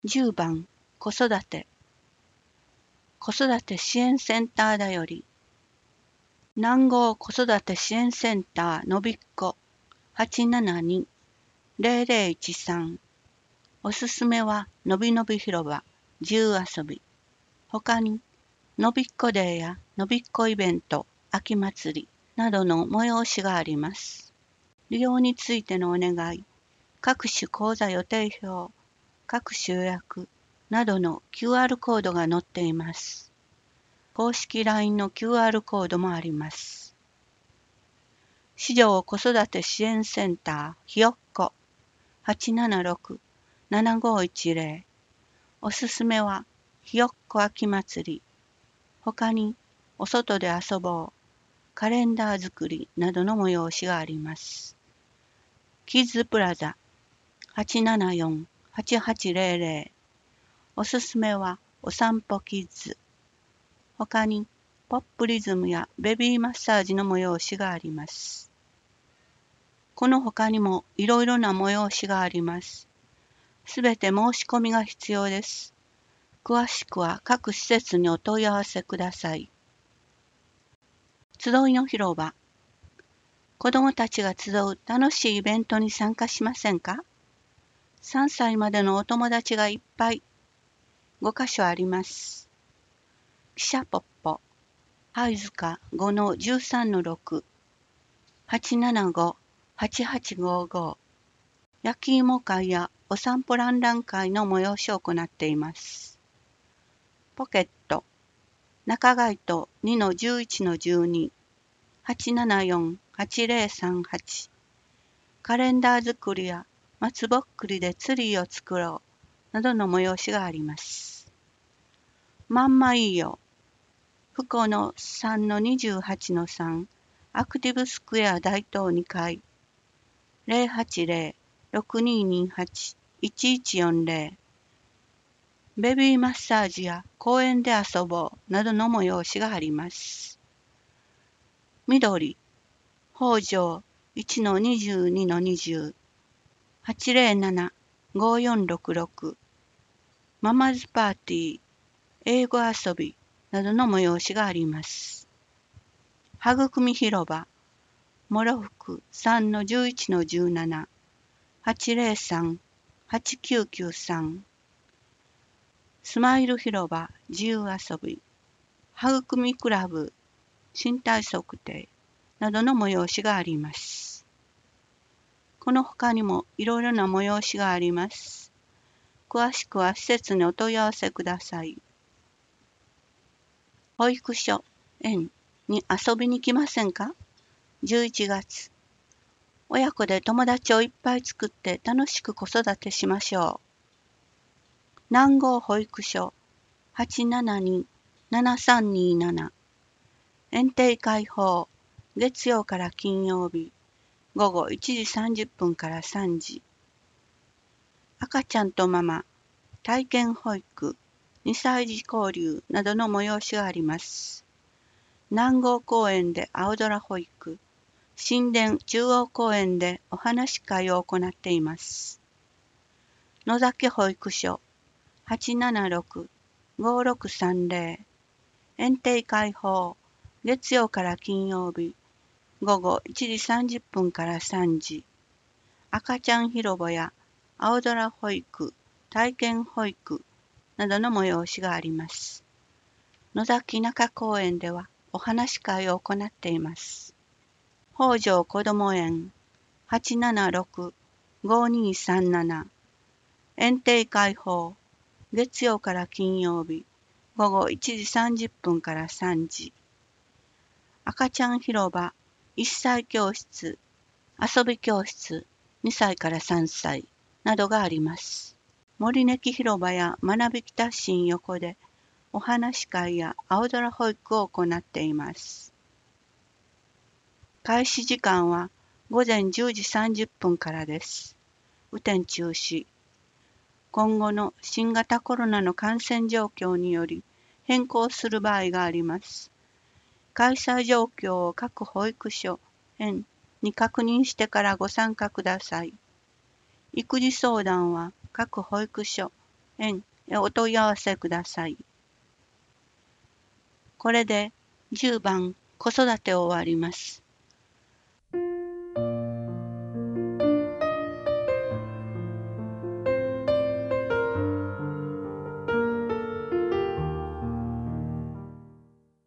10番子育て支援センターだより南郷子育て支援センターのびっこ 872-0013 おすすめはのびのび広場自由遊び他にのびっこデーやのびっこイベント秋祭りなどの催しがあります。利用についてのお願い各種講座予定表各種予約などの QR コードが載っています。公式 LINE の QR コードもあります。市場子育て支援センターひよっこ 876-7510 おすすめはひよっこ秋祭り他にお外で遊ぼうカレンダー作りなどの催しがあります。キッズプラザ 874-8800 おすすめはお散歩キッズ他にポップリズムやベビーマッサージの催しがあります。この他にもいろいろな催しがあります。すべて申し込みが必要です。詳しくは各施設にお問い合わせください。集いの広場。子どもたちが集う楽しいイベントに参加しませんか？ 3 歳までのお友達がいっぱい。5カ所あります。汽車ポッポ。貝塚 5-13-6 875-8855焼き芋会やお散歩ランラン会の催しを行っています。ポケット中街と 2-11-12 874-8038カレンダー作りや松ぼっくりでツリーを作ろうなどの催しがあります。まんまいいよ福尾の 3-28-3 アクティブスクエア大東2階 080-6228-1140 ベビーマッサージや公園で遊ぼうなどの催しがあります。緑北条 1-22-20 807-5466ママズパーティー英語遊びなどの催しがあります。はぐくみ広場もろふく 3-11-17 803-8993スマイル広場自由遊びはぐくみクラブ身体測定などの催しがあります。この他にもいろいろな催しがあります。詳しくは施設にお問い合わせください。保育所、園に遊びに来ませんか？ 11 月。親子で友達をいっぱい作って楽しく子育てしましょう。南郷保育所 872-7327 園庭開放月曜から金曜日午後1時30分から3時赤ちゃんとママ体験保育2歳児交流などの催しがあります。南郷公園で青空保育、新田中央公園でお話し会を行っています。野崎保育所 876-5630 園庭開放月曜から金曜日午後1時30分から3時赤ちゃん広場や青空保育、体験保育などの催しがあります。野崎中公園ではお話し会を行っています。北条こども園 876-5237 園庭開放月曜から金曜日午後1時30分から3時赤ちゃん広場1歳教室遊び教室2歳から3歳などがあります。森根木広場や学び北新横でお話し会や青空保育を行っています。開始時間は午前10時30分からです。雨天中止。今後の新型コロナの感染状況により変更する場合があります。開催状況を各保育所、園に確認してからご参加ください。育児相談は各保育所、 園へお問い合わせください。これで10番子育てを終わります。